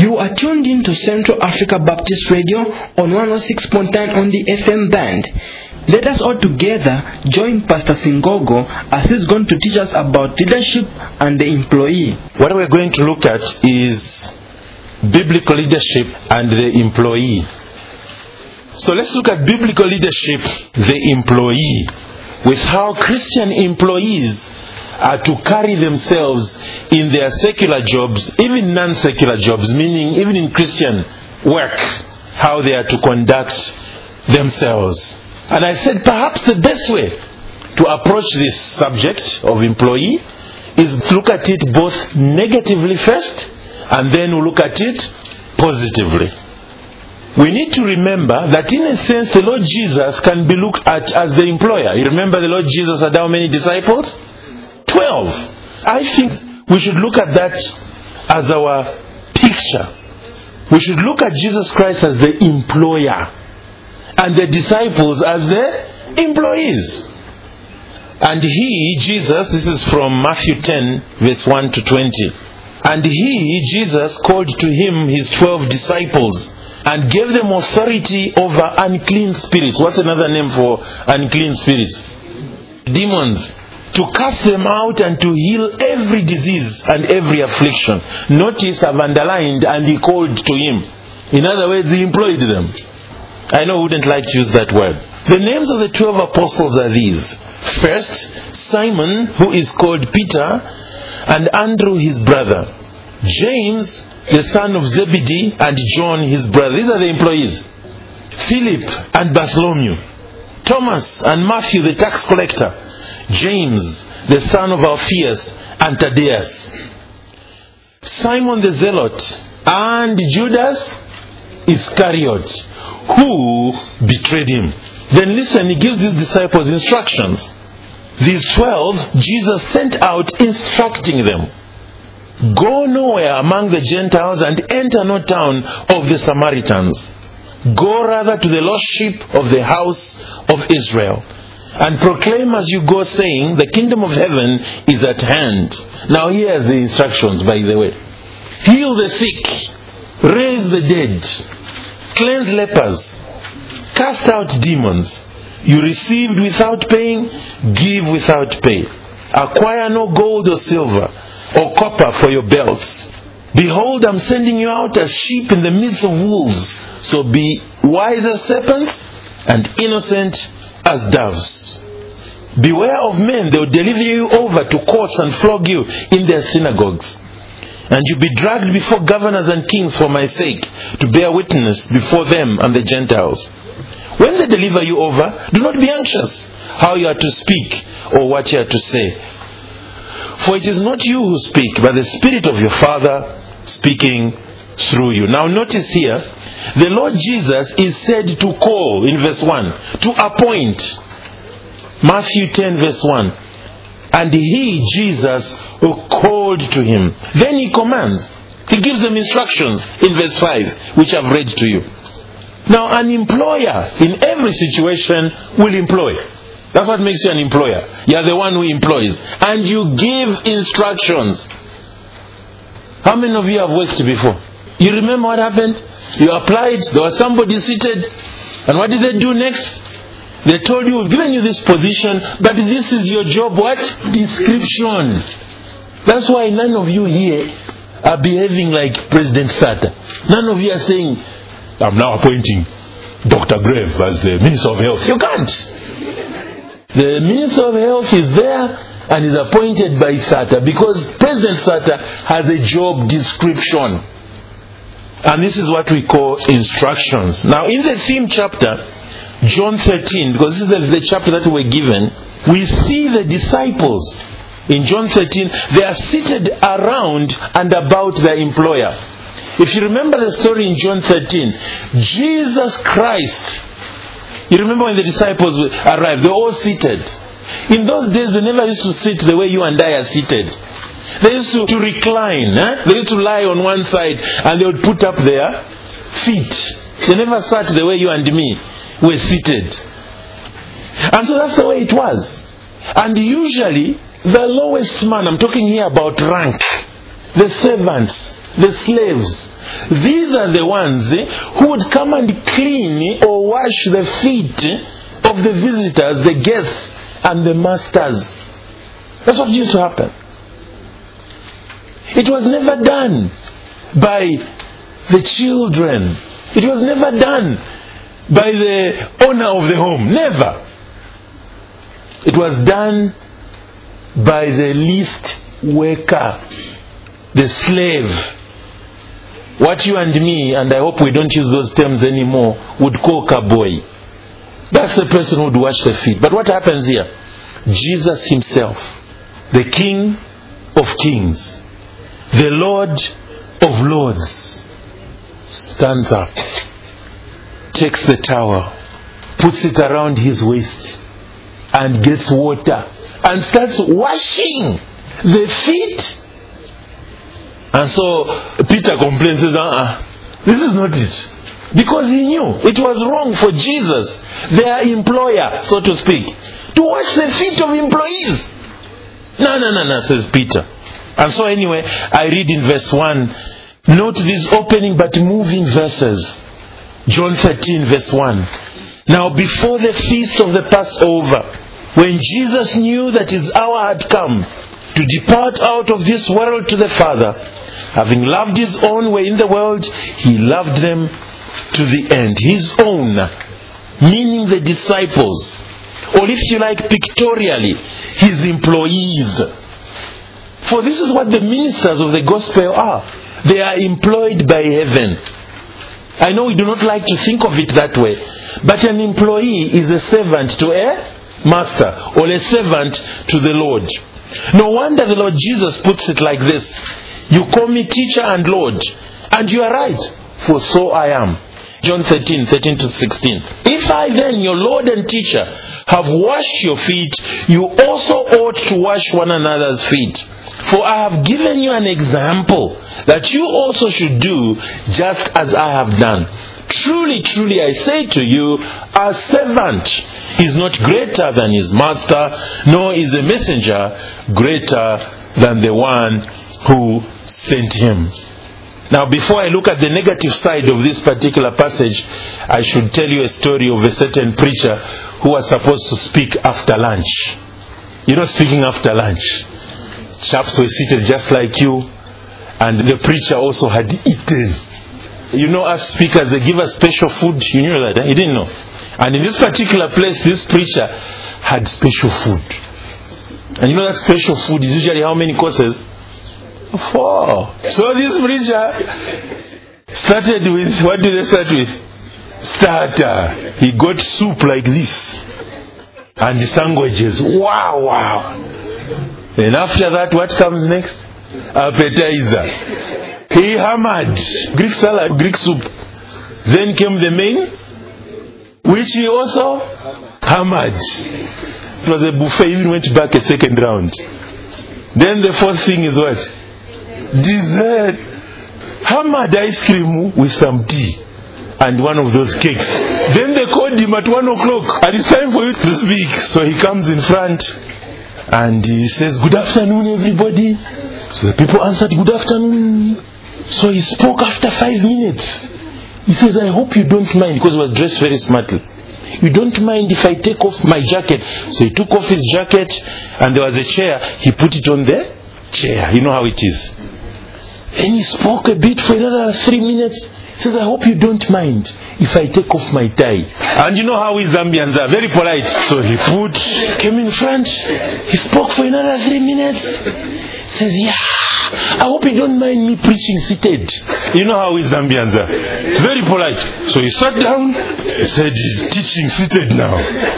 You are tuned in to Central Africa Baptist Radio on 106.9 on the FM band. Let us all together join Pastor Singogo as he's going to teach us about leadership and the employee. What we're going to look at is biblical leadership and the employee. So let's look at biblical leadership, the employee, with how Christian employees are to carry themselves in their secular jobs, even non-secular jobs, meaning even in Christian work, how they are to conduct themselves. And I said perhaps the best way to approach this subject of employee is to look at it both negatively first, and then we'll look at it positively. We need to remember that in a sense the Lord Jesus can be looked at as the employer. You remember the Lord Jesus had how many disciples? 12. I think we should look at that as our picture. We should look at Jesus Christ as the employer and the disciples as the employees. And he, Jesus, this is from Matthew 10 verse 1 to 20. And he, Jesus, called to him his 12 disciples and gave them authority over unclean spirits. What's another name for unclean spirits? Demons. To cast them out and to heal every disease and every affliction. Notice I've underlined and he called to him. In other words, he employed them. I know I wouldn't like to use that word. The names of the 12 apostles are these. First, Simon, who is called Peter, and Andrew his brother. James, the son of Zebedee, and John his brother. These are the employees. Philip and Bartholomew. Thomas and Matthew the tax collector. James, the son of Alphaeus, and Thaddeus. Simon the Zealot, and Judas Iscariot, who betrayed him. Then listen, he gives these disciples instructions. These 12, Jesus sent out instructing them. Go nowhere among the Gentiles and enter no town of the Samaritans. Go rather to the lost sheep of the house of Israel. And proclaim as you go, saying, the kingdom of heaven is at hand. Now here's the instructions, by the way. Heal the sick, raise the dead, cleanse lepers, cast out demons. You received without paying, give without pay. Acquire no gold or silver or copper for your belts. Behold, I'm sending you out as sheep in the midst of wolves. So be wise as serpents and innocent as doves. Beware of men, they will deliver you over to courts and flog you in their synagogues. And you'll be dragged before governors and kings for my sake, to bear witness before them and the Gentiles. When they deliver you over, do not be anxious how you are to speak or what you are to say. For it is not you who speak, but the Spirit of your Father speaking through you. Now notice here, the Lord Jesus is said to call in verse 1, to appoint. Matthew 10 verse 1. And he, Jesus, who called to him. Then he commands. He gives them instructions in verse 5, which I've read to you. Now an employer in every situation will employ. That's what makes you an employer. You are the one who employs. And you give instructions. How many of you have worked before? You remember what happened? You applied, there was somebody seated, and what did they do next? They told you, we've given you this position, but this is your job, what? Description. That's why none of you here are behaving like President Sata. None of you are saying, I'm now appointing Dr. Grave as the Minister of Health. You can't. The Minister of Health is there and is appointed by Sata because President Sata has a job description. And this is what we call instructions. Now in the theme chapter, John 13, because this is the chapter that we're given, we see the disciples in John 13, they are seated around and about their employer. If you remember the story in John 13, Jesus Christ, you remember when the disciples arrived, they were all seated. In those days, they never used to sit the way you and I are seated. They used to recline. They used to lie on one side and they would put up their feet. They never sat the way you and me were seated. And so that's the way it was. And usually, the lowest man, I'm talking here about rank, the servants, the slaves. These are the ones who would come and clean or wash the feet of the visitors, the guests, and the masters. That's what used to happen. It was never done by the children. It was never done by the owner of the home. Never. It was done by the least worker, the slave. What you and me, and I hope we don't use those terms anymore, would call cowboy. That's the person who would wash the feet. But what happens here? Jesus himself, the King of Kings, the Lord of Lords, stands up, takes the towel, puts it around his waist, and gets water, and starts washing the feet. And so Peter complains, says, this is not it. Because he knew it was wrong for Jesus, their employer, so to speak, to wash the feet of employees. No, says Peter. And so anyway, I read in verse 1. Note these opening but moving verses. John 13 verse 1. Now before the feast of the Passover, when Jesus knew that his hour had come to depart out of this world to the Father, having loved his own were in the world, he loved them to the end. His own, meaning the disciples, or if you like pictorially, his employees. For this is what the ministers of the gospel are. They are employed by heaven. I know we do not like to think of it that way, but an employee is a servant to a master, or a servant to the Lord. No wonder the Lord Jesus puts it like this: you call me teacher and Lord, and you are right, for so I am. John 13 to 16. If I then, your Lord and teacher, have washed your feet, you also ought to wash one another's feet. For I have given you an example, that you also should do just as I have done. Truly, truly, I say to you, a servant is not greater than his master, nor is a messenger greater than the one who sent him. Now, before I look at the negative side of this particular passage, I should tell you a story of a certain preacher who was supposed to speak after lunch. You know, speaking after lunch. Chaps were seated just like you, and the preacher also had eaten. You know, us speakers, they give us special food. You knew that, eh? You didn't know. And in this particular place, this preacher had special food. And you know that special food is usually how many courses? 4. So this preacher started with, what do they start with? Starter. He got soup like this. And sandwiches. Wow. And after that, what comes next? Appetizer. He hammered Greek salad, Greek soup. Then came the main, which he also hammered. It was a buffet. Even went back a second round. Then the fourth thing is what? Dessert. Hammered ice cream with some tea and one of those cakes. Then they called him at 1 o'clock, and it's time for you to speak. So he comes in front and he says, "Good afternoon, everybody." So the people answered, "Good afternoon." So he spoke after 5 minutes. He says, "I hope you don't mind," because he was dressed very smartly. "You don't mind if I take off my jacket?" So he took off his jacket, and there was a chair. He put it on the chair. You know how it is. Then he spoke a bit for another 3 minutes. He says, "I hope you don't mind if I take off my tie." And you know how we Zambians are, very polite. So he came in front. He spoke for another 3 minutes. He says, "Yeah, I hope you don't mind me preaching seated." You know how we Zambians are, very polite. So he sat down. He said, "He's teaching seated now."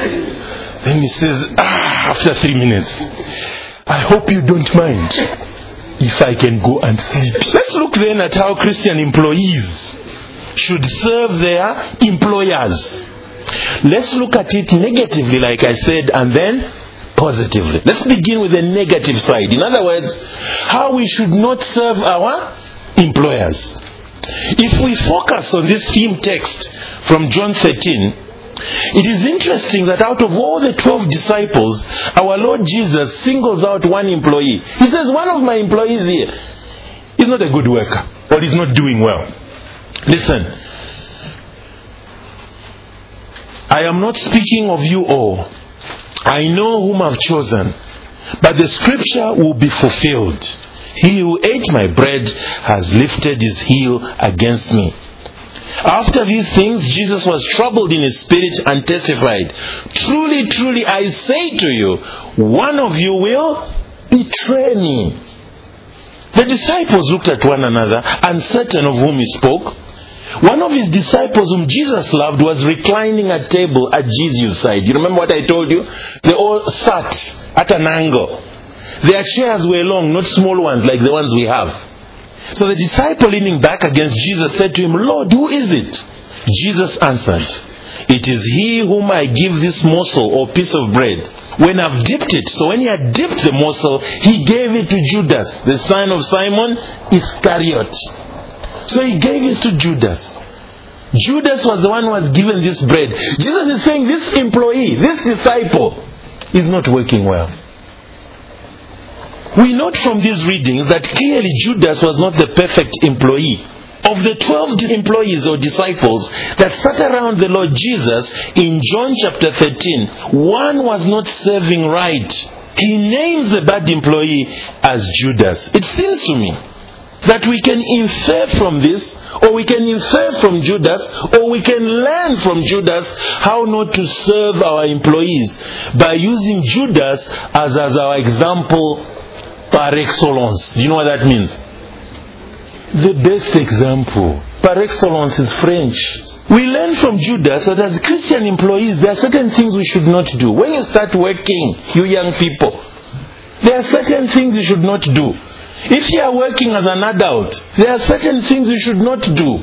Then he says, after 3 minutes, "I hope you don't mind if I can go and sleep." Let's look then at how Christian employees should serve their employers. Let's look at it negatively, like I said, and then positively. Let's begin with the negative side. In other words, how we should not serve our employers. If we focus on this theme text from John 13, it is interesting that out of all the 12 disciples, our Lord Jesus singles out one employee. He says, "One of my employees here he's not a good worker, or he's not doing well. Listen, I am not speaking of you all. I know whom I've chosen, but the scripture will be fulfilled. He who ate my bread has lifted his heel against me. After these things, Jesus was troubled in his spirit and testified, truly, truly, I say to you, one of you will betray me. The disciples looked at one another, uncertain of whom he spoke. One of his disciples whom Jesus loved was reclining at table at Jesus' side. You remember what I told you? They all sat at an angle. Their chairs were long, not small ones like the ones we have. So the disciple leaning back against Jesus said to him, Lord, who is it? Jesus answered, it is he whom I give this morsel or piece of bread when I've dipped it. So when he had dipped the morsel, he gave it to Judas, the son of Simon Iscariot. So he gave it to Judas. Judas was the one who was given this bread. Jesus is saying this employee, this disciple, is not working well. We note from these readings that clearly Judas was not the perfect employee. Of the 12 employees or disciples that sat around the Lord Jesus in John chapter 13, one was not serving right. He names the bad employee as Judas. It seems to me that we can infer from this, or we can infer from Judas, or we can learn from Judas how not to serve our employees by using Judas as our example par excellence. Do you know what that means? The best example. Par excellence is French. We learn from Judas that as Christian employees, there are certain things we should not do. When you start working, you young people, there are certain things you should not do. If you are working as an adult, there are certain things you should not do.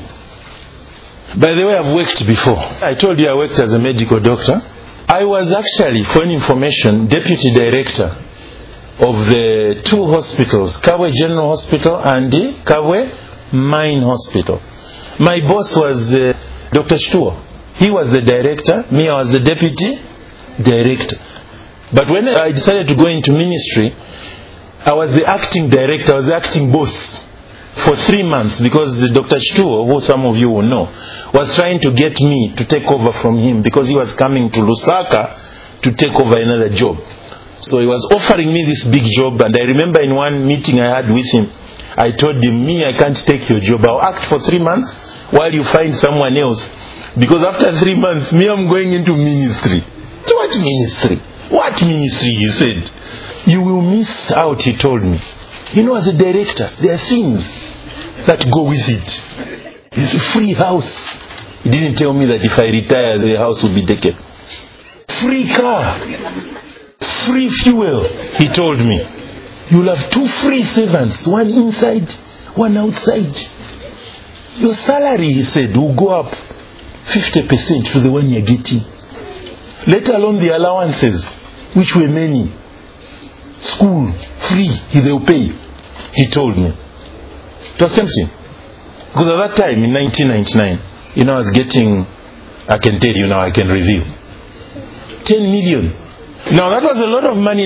By the way, I've worked before. I told you I worked as a medical doctor. I was actually, for information, deputy director of the two hospitals, Kawe General Hospital and the Kawe Mine Hospital. My boss was Dr. Shtuo. He was the director, me I was the deputy director. But when I decided to go into ministry, I was the acting director, I was the acting boss for 3 months, because Dr. Shtuo, who some of you will know, was trying to get me to take over from him because he was coming to Lusaka to take over another job. So he was offering me this big job, and I remember in one meeting I had with him, I told him, me, I can't take your job. I'll act for 3 months while you find someone else. Because after 3 months, me, I'm going into ministry. So what ministry? What ministry, he said. You will miss out, he told me. You know, as a director, there are things that go with it. It's a free house. He didn't tell me that if I retire, the house will be taken. Free car. Free fuel, he told me. You'll have 2 free servants, one inside, one outside. Your salary, he said, will go up 50% to the one you're getting. Let alone the allowances, which were many. School, free, they'll pay, he told me. It was tempting. Because at that time, in 1999, I was getting, I can tell you now, I can review, 10 million. Now that was a lot of money in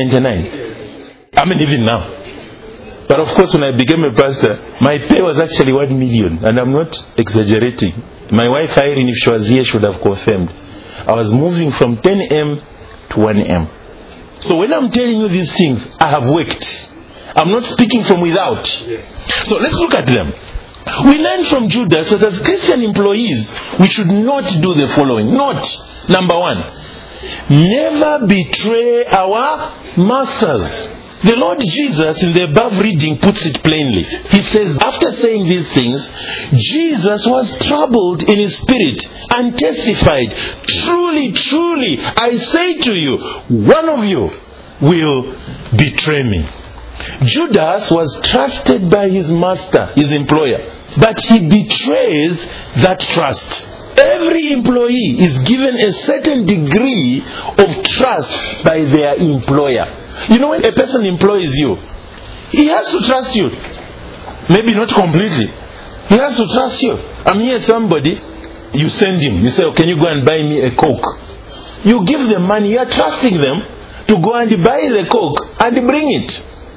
1999. I mean, even now. But of course, when I became a pastor, my pay was actually 1 million. And I'm not exaggerating. My wife Irene, if she was here, she would have confirmed. I was moving from 10M to 1M. So when I'm telling you these things, I have worked. I'm not speaking from without. So let's look at them. We learn from Judas that as Christian employees, we should not do the following. Not, number 1, never betray our masters. The Lord Jesus in the above reading puts it plainly. He says, after saying these things, Jesus was troubled in his spirit and testified, truly, truly, I say to you, one of you will betray me. Judas was trusted by his master, his employer, but he betrays that trust. Every employee is given a certain degree of trust by their employer. You know, when a person employs you, he has to trust you. Maybe not completely. He has to trust you. I'm here, somebody, you send him. You say, oh, can you go and buy me a Coke? You give them money. You are trusting them to go and buy the Coke and bring it.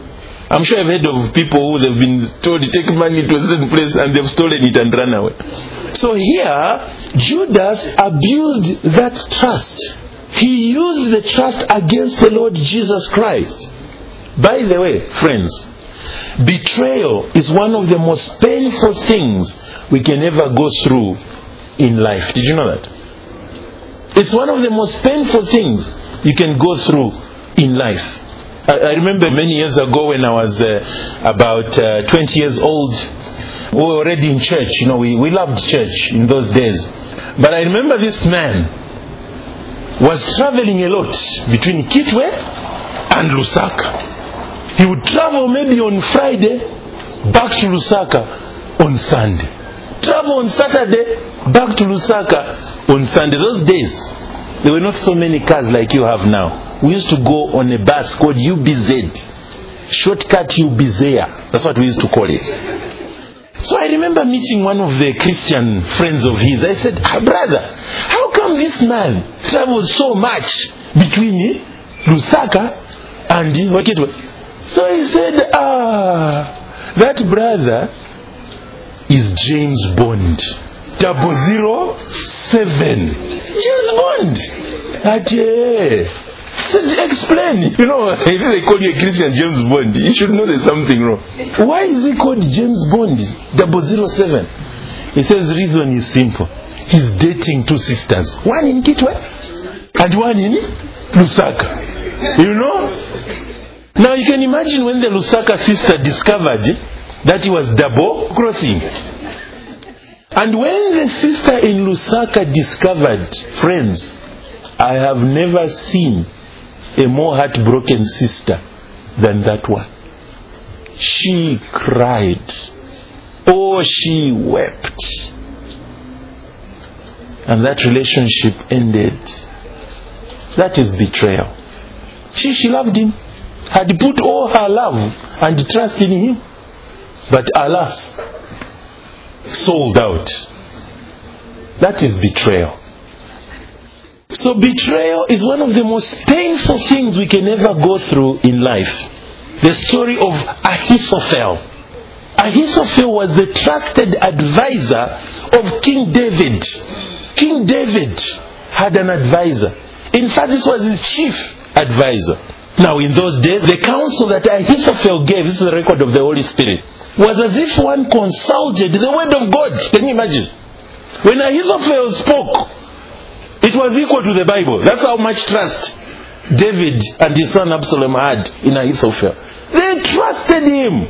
I'm sure I've heard of people who they've been told to take money to a certain place and they've stolen it and run away. So here, Judas abused that trust. He used the trust against the Lord Jesus Christ. By the way, friends, betrayal is one of the most painful things we can ever go through in life. Did you know that? It's one of the most painful things you can go through in life. I remember many years ago when I was about 20 years old, we were already in church. You know, we loved church in those days. But I remember this man was traveling a lot between Kitwe and Lusaka. He would travel maybe on Friday, back to Lusaka on Sunday. Travel on Saturday, back to Lusaka on Sunday. Those days, there were not so many cars like you have now. We used to go on a bus called UBZ. Shortcut UBZ. That's what we used to call it. So I remember meeting one of the Christian friends of his. I said, brother, how come this man travels so much between Lusaka and Wakitwe? So he said, that brother is James Bond. 007. James Bond. So explain. You know, if they call you a Christian James Bond, you should know there's something wrong. Why is he called James Bond 007? He says the reason is simple. He's dating two sisters. One in Kitwe and one in Lusaka. You know? Now you can imagine when the Lusaka sister discovered that he was double crossing. And when the sister in Lusaka discovered, friends, I have never seen a more heartbroken sister than that one. She cried. Oh, she wept. And that relationship ended. That is betrayal. She loved him, had put all her love and trust in him. But alas, sold out. That is betrayal. So betrayal is one of the most painful things we can ever go through in life. The story of Ahithophel. Ahithophel was the trusted advisor of King David. King David had an advisor. In fact, this was his chief advisor. Now in those days, the counsel that Ahithophel gave, this is the record of the Holy Spirit, was as if one consulted the word of God. Can you imagine? When Ahithophel spoke, it was equal to the Bible. That's how much trust David and his son Absalom had in Ahithophel. They trusted him.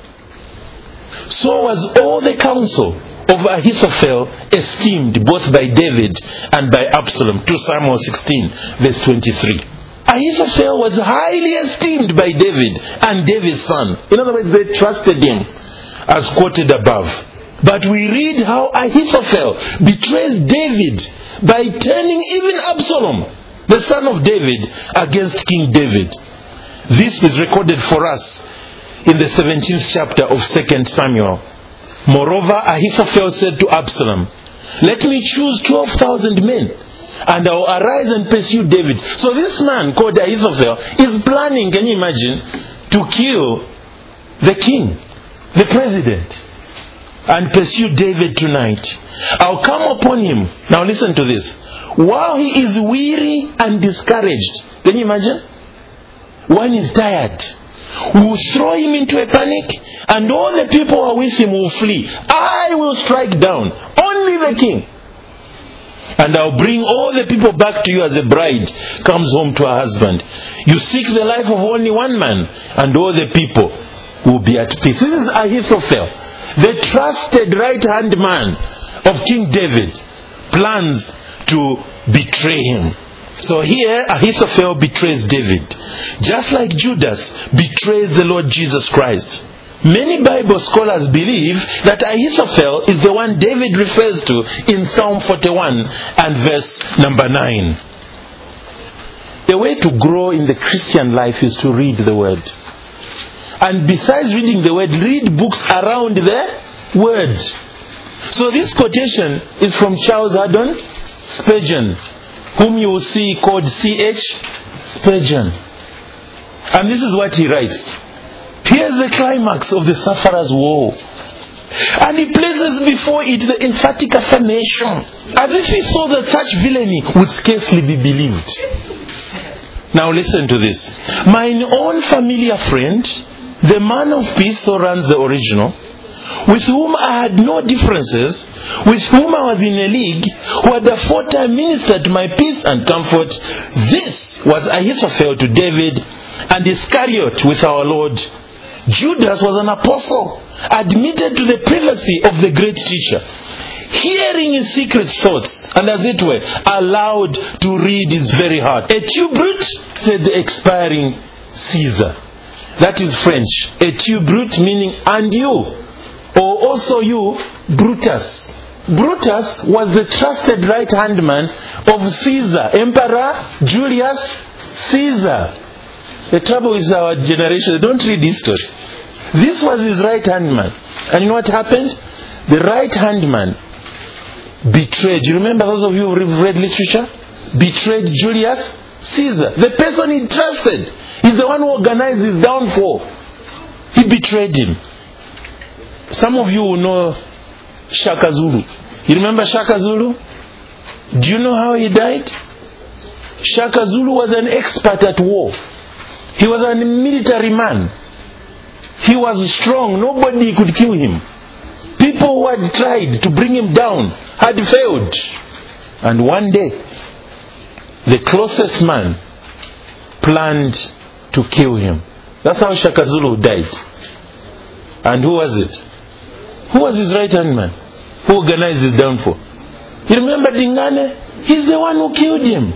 So was all the counsel of Ahithophel esteemed both by David and by Absalom. 2 Samuel 16 verse 23. Ahithophel was highly esteemed by David and David's son. In other words, they trusted him, as quoted above. But we read how Ahithophel betrays David by turning even Absalom, the son of David, against King David. This is recorded for us in the 17th chapter of 2 Samuel. Moreover, Ahithophel said to Absalom, "Let me choose 12,000 men, and I will arise and pursue David." So this man called Ahithophel is planning, can you imagine, to kill the king, the president, and pursue David tonight. I'll come upon him. Now listen to this. While he is weary and discouraged. Can you imagine? When he's tired, we will throw him into a panic, and all the people who are with him will flee. I will strike down only the king, and I'll bring all the people back to you as a bride comes home to her husband. You seek the life of only one man, and all the people will be at peace. This is Ahithophel, the trusted right-hand man of King David, plans to betray him. So here Ahithophel betrays David, just like Judas betrays the Lord Jesus Christ. Many Bible scholars believe that Ahithophel is the one David refers to in Psalm 41 and verse number 9. The way to grow in the Christian life is to read the Word. And besides reading the Word, read books around the Word. So this quotation is from Charles Haddon Spurgeon, whom you will see called C.H. Spurgeon. And this is what he writes. Here's declares the climax of the sufferer's woe. And he places before it the emphatic affirmation, as if he saw that such villainy would scarcely be believed. Now listen to this. Mine own familiar friend, the man of peace, so runs the original, with whom I had no differences, with whom I was in a league, who had aforetime ministered to my peace and comfort, this was Ahithophel to David, and Iscariot with our Lord. Judas was an apostle, admitted to the privacy of the great teacher, hearing his secret thoughts, and as it were, allowed to read his very heart. Et tu, Brute, said the expiring Caesar. That is French. Et tu, Brute, meaning and you, or also you, Brutus. Brutus was the trusted right-hand man of Caesar, Emperor Julius Caesar. The trouble with our generation, they don't read history. This was his right-hand man. And you know what happened? The right-hand man betrayed. You remember those of you who read literature? Betrayed Julius Caesar. The person he trusted. He's the one who organized his downfall. He betrayed him. Some of you will know Shaka Zulu. You remember Shaka Zulu? Do you know how he died? Shaka Zulu was an expert at war. He was a military man. He was strong. Nobody could kill him. People who had tried to bring him down had failed. And one day, the closest man planned to kill him. That's how Shaka Zulu died. And who was it? Who was his right-hand man? Who organized his downfall? You remember Dingane? He's the one who killed him.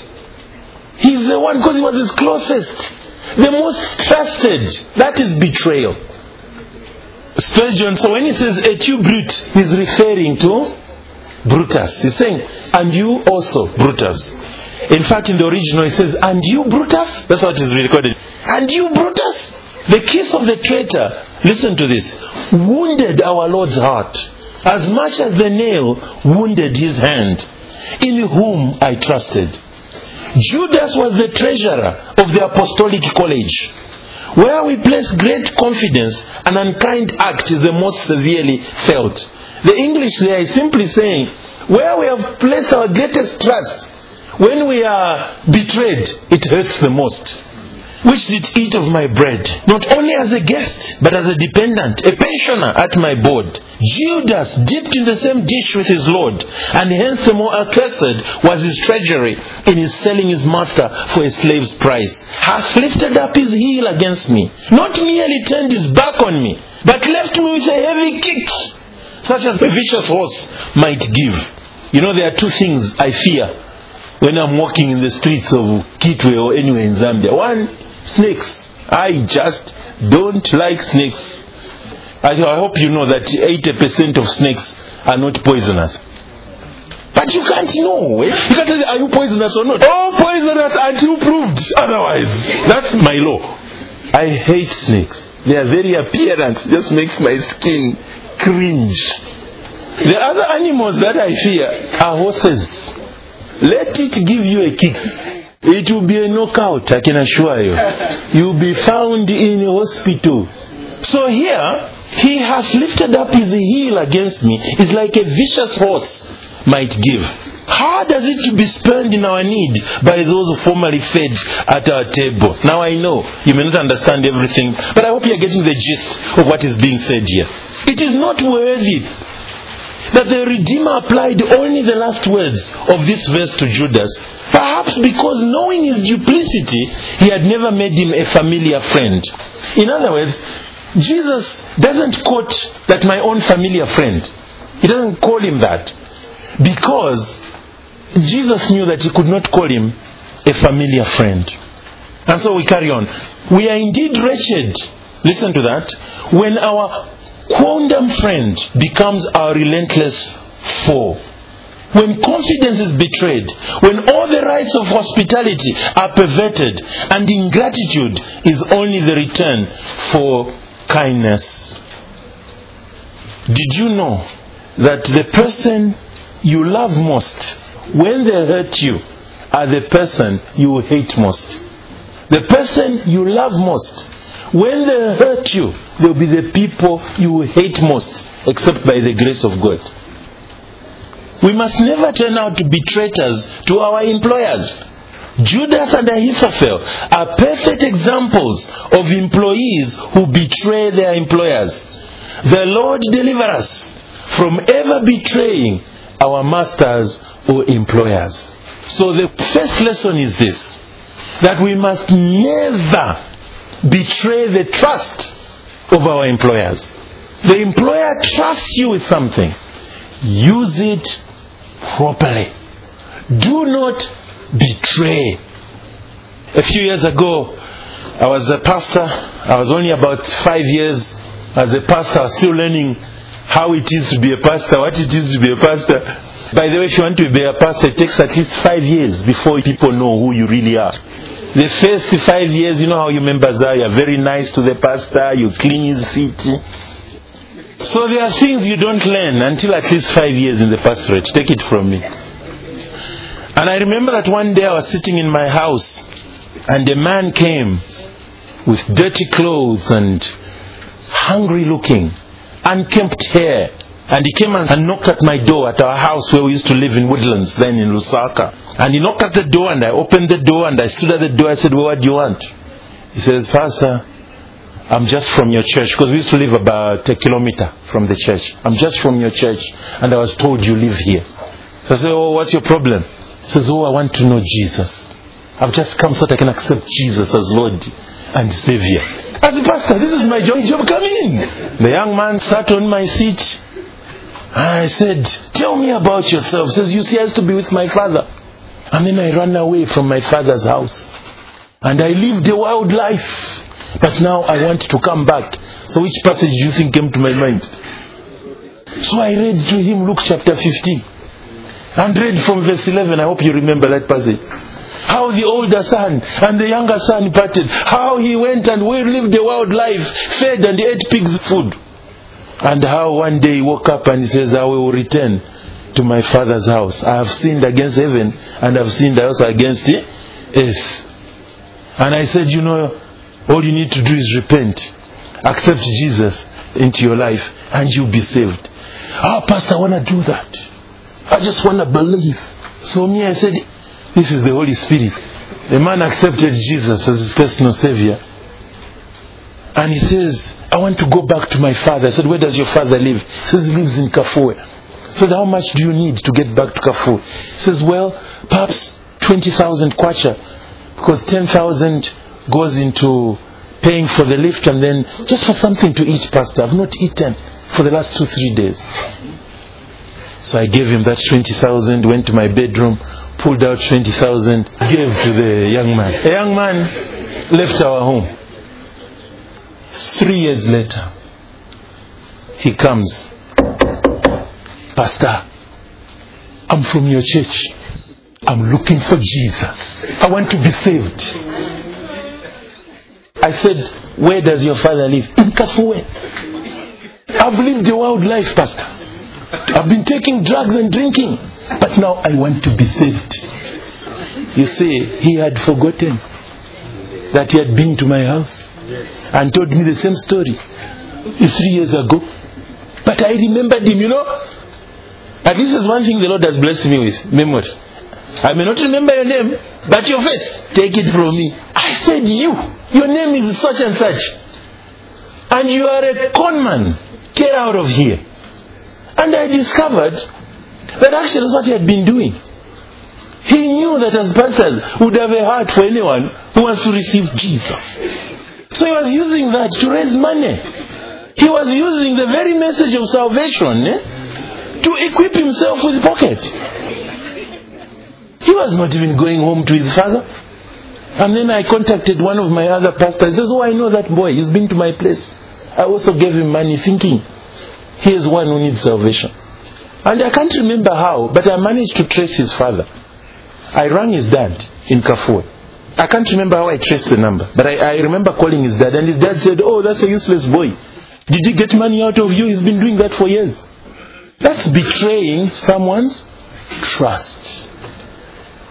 He's the one because he was his closest. The most trusted. That is betrayal. Spurgeon, so when he says, et tu, Brute, he's referring to Brutus. He's saying, and you also, Brutus. In fact, in the original, he says, and you, Brutus? That's what is recorded. And you, Brutus? The kiss of the traitor, listen to this, wounded our Lord's heart, as much as the nail wounded his hand, in whom I trusted. Judas was the treasurer of the Apostolic College, where we place great confidence. An unkind act is the most severely felt. The English there is simply saying, where we have placed our greatest trust, when we are betrayed, it hurts the most. Which did eat of my bread, not only as a guest, but as a dependent, a pensioner at my board. Judas dipped in the same dish with his Lord, and hence the more accursed was his treasury in his selling his master for a slave's price. Hath lifted up his heel against me, not merely turned his back on me, but left me with a heavy kick, such as a vicious horse might give. You know, there are two things I fear when I'm walking in the streets of Kitwe or anywhere in Zambia. One, snakes. I just don't like snakes. I hope you know that 80% of snakes are not poisonous. But you can't know. You can't say, are you poisonous or not? Oh, poisonous until proved otherwise. That's my law. I hate snakes. Their very appearance just makes my skin cringe. The other animals that I fear are horses. Let it give you a kick. It will be a knockout, I can assure you. You'll be found in a hospital. So here, he has lifted up his heel against me. It's like a vicious horse might give. Hard as it to be spurned in our need by those who formerly fed at our table. Now I know you may not understand everything, but I hope you are getting the gist of what is being said here. It is not worthy that the Redeemer applied only the last words of this verse to Judas, perhaps because knowing his duplicity, he had never made him a familiar friend. In other words, Jesus doesn't quote that my own familiar friend. He doesn't call him that because Jesus knew that he could not call him a familiar friend. And so we carry on. We are indeed wretched, listen to that, when our quondam friend becomes our relentless foe. When confidence is betrayed, when all the rights of hospitality are perverted, and ingratitude is only the return for kindness. Did you know that the person you love most, when they hurt you, are the person you hate most? The person you love most, when they hurt you, they'll be the people you hate most, except by the grace of God. We must never turn out to be traitors to our employers. Judas and Ahithophel are perfect examples of employees who betray their employers. The Lord deliver us from ever betraying our masters or employers. So the first lesson is this, that we must never betray the trust of our employers. The employer trusts you with something. Use it properly. Do not betray. A few years ago, I was a pastor. I was only about 5 years as a pastor. I was still learning how it is to be a pastor, what it is to be a pastor. By the way, if you want to be a pastor, it takes at least 5 years before people know who you really are. The first 5 years, you know how your members are. You're very nice to the pastor. You clean his feet. So there are things you don't learn until at least 5 years in the pastorate. Take it from me. And I remember that one day I was sitting in my house and a man came with dirty clothes and hungry looking, unkempt hair. And he came and knocked at my door at our house where we used to live in Woodlands, then in Lusaka. And he knocked at the door and I opened the door and I stood at the door. I said, well, what do you want? He says, Pastor, I'm just from your church, because we used to live about 1 kilometer from the church. I'm just from your church and I was told you live here. So I said, oh, what's your problem? He says, oh, I want to know Jesus. I've just come so that I can accept Jesus as Lord and Savior. I said, Pastor, this is my job. Come in. The young man sat on my seat. And I said, tell me about yourself. He says, you see, I used to be with my father. And then I ran away from my father's house. And I lived a wild life. But now I want to come back. So which passage do you think came to my mind? So I read to him Luke chapter 15. And read from verse 11. I hope you remember that passage. How the older son and the younger son parted. How he went and lived a wild life, fed and ate pig's food. And how one day he woke up and he says, I will return to my father's house. I have sinned against heaven and I have sinned also against the earth. And I said, you know, all you need to do is repent. Accept Jesus into your life and you'll be saved. Oh, Pastor, I want to do that. I just want to believe. So me, I said, this is the Holy Spirit. The man accepted Jesus as his personal Savior. And he says, I want to go back to my father. I said, where does your father live? He says, he lives in Kafue. I said, how much do you need to get back to Kafue? He says, well, perhaps 20,000 kwacha. Because 10,000 goes into paying for the lift and then just for something to eat, Pastor. I've not eaten for the last 2-3 days. So I gave him that 20,000, went to my bedroom, pulled out 20,000, gave to the young man. The young man left our home. 3 years later, he comes. Pastor, I'm from your church. I'm looking for Jesus. I want to be saved. I said, where does your father live? In Kafue. I've lived a wild life, Pastor. I've been taking drugs and drinking. But now I want to be saved. You see, he had forgotten that he had been to my house and told me the same story 3 years ago. But I remembered him, you know. And this is one thing the Lord has blessed me with, memory. I may not remember your name, but your face, take it from me. I said, your name is such and such. And you are a con man. Get out of here. And I discovered that actually that's what he had been doing. He knew that as pastors would have a heart for anyone who wants to receive Jesus. So he was using that to raise money. He was using the very message of salvation to equip himself with pocket. He was not even going home to his father. And then I contacted one of my other pastors. He says, oh, I know that boy. He's been to my place. I also gave him money thinking, here's one who needs salvation. And I can't remember how, but I managed to trace his father. I rang his dad in Kafue. I can't remember how I traced the number, but I remember calling his dad, and his dad said, oh, that's a useless boy. Did he get money out of you? He's been doing that for years. That's betraying someone's trust.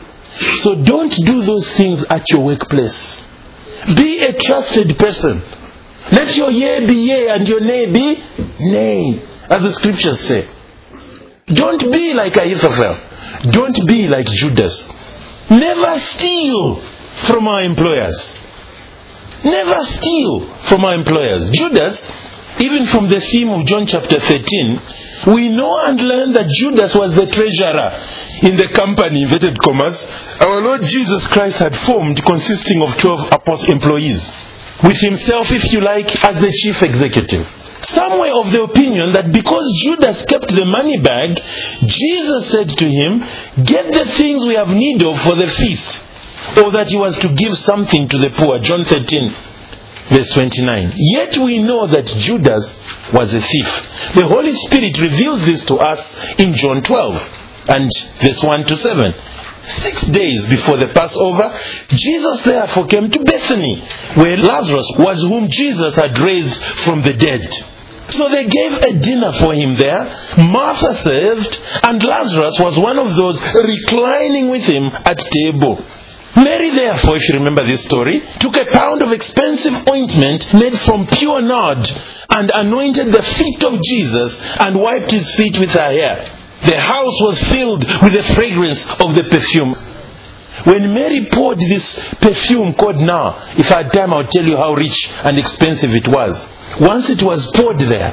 So don't do those things at your workplace. Be a trusted person Let your yea be yea and your nay be nay, as the scriptures say. Don't be like Ahithophel. Don't be like Judas. Never steal from our employers. Never steal from our employers. Judas, even from the theme of John chapter 13, we know and learn that Judas was the treasurer in the company, inverted commas, our Lord Jesus Christ had formed, consisting of 12 apostle employees, with himself, if you like, as the chief executive. Some were of the opinion that because Judas kept the money bag, Jesus said to him, get the things we have need of for the feast, or that he was to give something to the poor. John 13 verse 29. Yet we know that Judas was a thief. The Holy Spirit reveals this to us in John 12 and verse 1 to 7. 6 days before the Passover, Jesus therefore came to Bethany, where Lazarus was, whom Jesus had raised from the dead. So they gave a dinner for him there. Martha served, and Lazarus was one of those reclining with him at table. Mary therefore, if you remember this story, took a pound of expensive ointment made from pure nard and anointed the feet of Jesus and wiped his feet with her hair. The house was filled with the fragrance of the perfume. When Mary poured this perfume called now, if I had time I would tell you how rich and expensive it was. Once it was poured there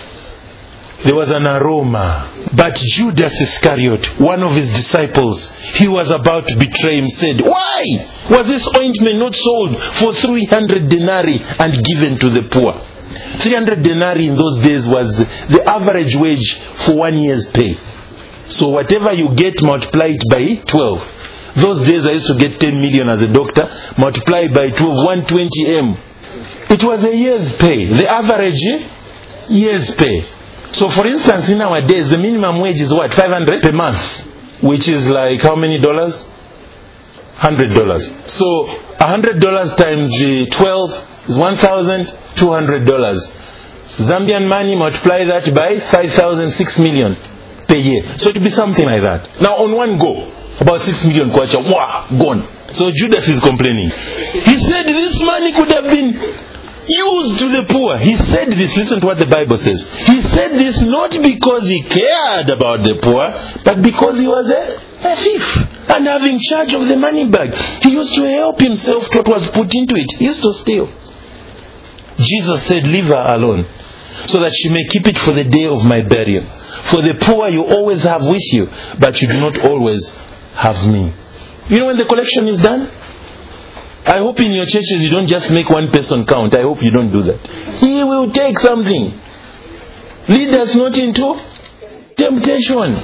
was an aroma. But Judas Iscariot, one of his disciples, he was about to betray him, said, why was this ointment not sold for 300 denarii and given to the poor? 300 denarii in those days was the average wage for 1 year's pay. So whatever you get, multiply it by 12. Those days I used to get 10 million as a doctor. Multiply by 12, 120 M. It was a year's pay. The average year's pay. So for instance, in our days, the minimum wage is what? 500 per month. Which is like how many dollars? $100. So $100 times 12 is $1,200. Zambian money, multiply that by 5,000, 6 million per year. So it will be something like that. Now on one go, about 6 million kwacha, gone. So Judas is complaining. He said this money could have been used to the poor. He said this, listen to what the Bible says. He said this not because he cared about the poor, but because he was a thief. And having charge of the money bag, he used to help himself to what was put into it. He used to steal. Jesus said, leave her alone, so that she may keep it for the day of my burial. For the poor you always have with you, but you do not always have me. You know when the collection is done? I hope in your churches you don't just make one person count. I hope you don't do that. He will take something. Lead us not into temptation.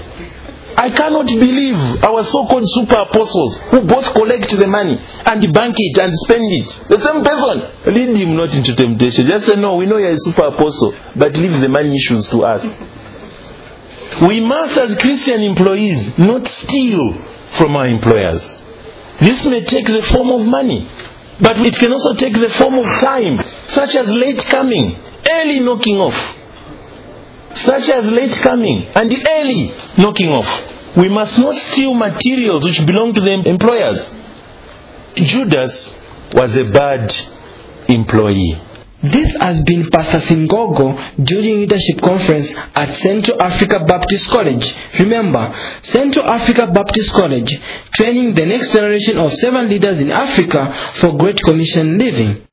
I cannot believe our so-called super apostles who both collect the money and bank it and spend it. The same person. Lead him not into temptation. Just say, no, we know you're a super apostle, but leave the money issues to us. We must, as Christian employees, not steal from our employers. This may take the form of money, but it can also take the form of time, such as late coming, early knocking off. Such as late coming and early knocking off. We must not steal materials which belong to the employers. Judas was a bad employee. This has been Pastor Singogo during leadership conference at Central Africa Baptist College. Remember, Central Africa Baptist College, training the next generation of 7 leaders in Africa for Great Commission living.